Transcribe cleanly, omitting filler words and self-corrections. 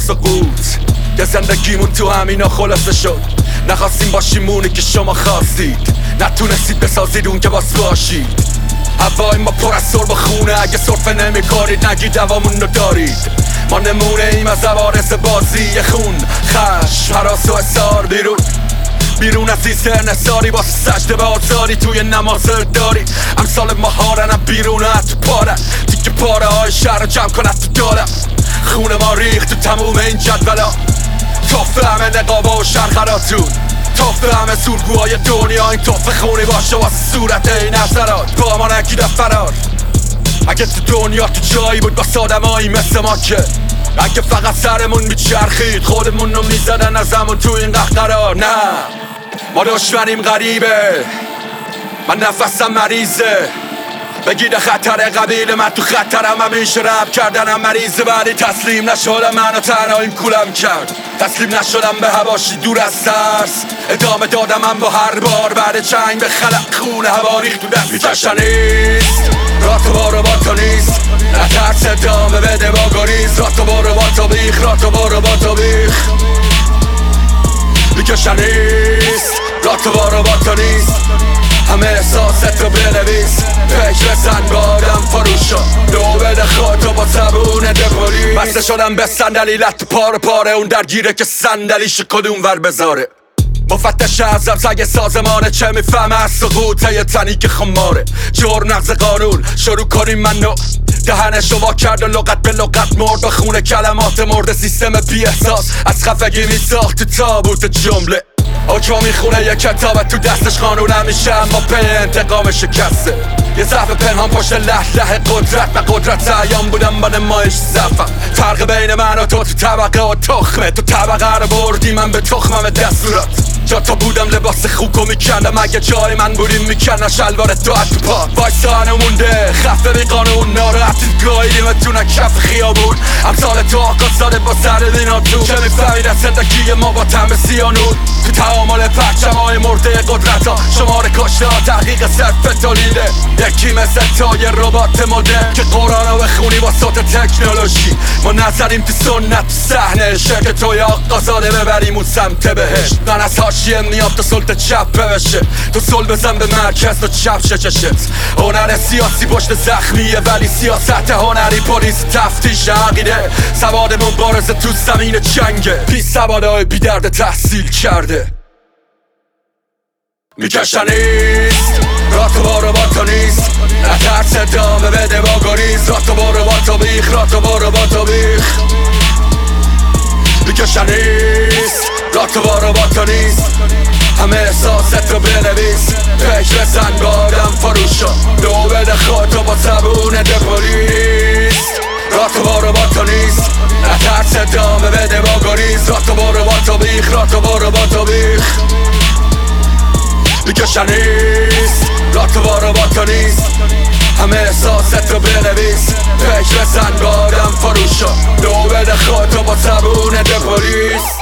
سقوط که زندگیمون تو همینا خلاصه شد. نخواستیم باشیم اونی که شما خواستید، نتونستید بسازید اون که باز باشید. هوای ما پر از سرب خونه، اگه صرفه نمی کنید نگید دوامون رو دارید. ما نمونه ایم از عوارض بازی خون، خشم، هراس و حصار. بیرون از این سرنساری واسه سجده به آزاری توی نماز داری. امثال ما هارن بیرون تو پاره، دیگه پاره های شهر رو جمع کن تو دارم. خون ما ریخت تو تموم این جدولا، توفه همه نقابه و شرخراتون، توفه همه زورگوهای دنیا. این توفه خونی باشه واسه صورت این نظرات، با ما نگیره فرار. اگه تو دنیا تو جایی بود با آدمایی مثل ما که اگه فقط سرمون میچرخید خودمون رو میزدن ازمون تو این قرار. نه ما دشمنیم غریبه، من نفسم مریضه، بگید خطر قبیل من تو خطرم، همیشه رب کردنم مریضه. ولی تسلیم نشدم، منو تنهاییم کولم کرد، تسلیم نشدم به هواشی دور از ترس. ادامه دادم من با هر بار بعد چنگ به خلق خون هوا ریخت تو دست. میکشنیست راتو برو با تو نیست، نترس ادامه بده با گریز. راتو برو با تو بیخ، راتو برو با تو بیخ. میکشنیست راتو برو با تو نیست، همه احساست رو بنویس. فکر بزن با آدم فروشا، دو بده خودتو با زبون دپولی. بسته شدم به صندلی لط پاره پاره، اون درگیره که صندلیش کدوم ور بذاره. مفتش ازم سگ سازمانه، چه میفهمه از سقوطه یه تنی که خماره. جور نقض قانون شروع کنیم منو، دهنشو وا کرد و لغت به لغت مرد و خونه کلمات مرد. سیستم بی احساس از خفگی میساخت تو تابوت جمله. اوچو میخونه یه کتاب تو دستش، قانون همیشه اما پی انتقام شکسته. یه ضعف پنهان پشت لح قدرت، و قدرت ایام بودم با نمایش ضعفم. فرق بین من و تو طبقه و تخمه، تو طبقه رو بردی من به تخمم دستورات. جا تو بودم لباس خوکو میکندم، اگه جای من بودیم میکندم شلوار تو تو پا. وایسانه مونده خفه بی قانون، ناراحتید گاهیدیم تونه کف خیابون. امثال تو آقا زاده با سر دیناتون، که میفهمید از زندگی ما با تم سیانون. تو تعامل پرچم های مرده قدرت ها، شمار کشته ها تحقیق صرف تولیده. یکی مثل تا یه ربات مدرن که قرآن ها بخونی با صوت تکنولوژی. ما نظریم تو سنت تو صحنه، شرک توی آقا زاده ببریم اون سمت بهشت. من از حاشیه میام تا سلطه چپ بشه، تو سل بزن به مرکز و چپ چشت. هنر سیاسی پشت زخمیه، ولی سیاست هنری پلیس تفتیش عقیده. سواد مبارزه تو زمین جنگه، بی سواده های بی درد تحصیل کرده. میکشنیست راتو برو با تو نیست، نترس ادامه بده با گریز. راتو برو با تو بیخ، راتو برو با تو بیخ. میکشنیست راتو برو با تو نیست، همه احساست رو بنویس. فکر بزن با آدم فروشا، دو بده خودتو با زبون دپولیس. راتو برو با تو نیست، نترس ادامه بده با گریز. راتو برو با تو بیخ، راتو برو با تو بیخ. میکشنیست راتو برو با تو نیست، همه احساست رو بنویس. فکر بزن با آدم فروشا، دو بده خودتو با زبون دپولیس.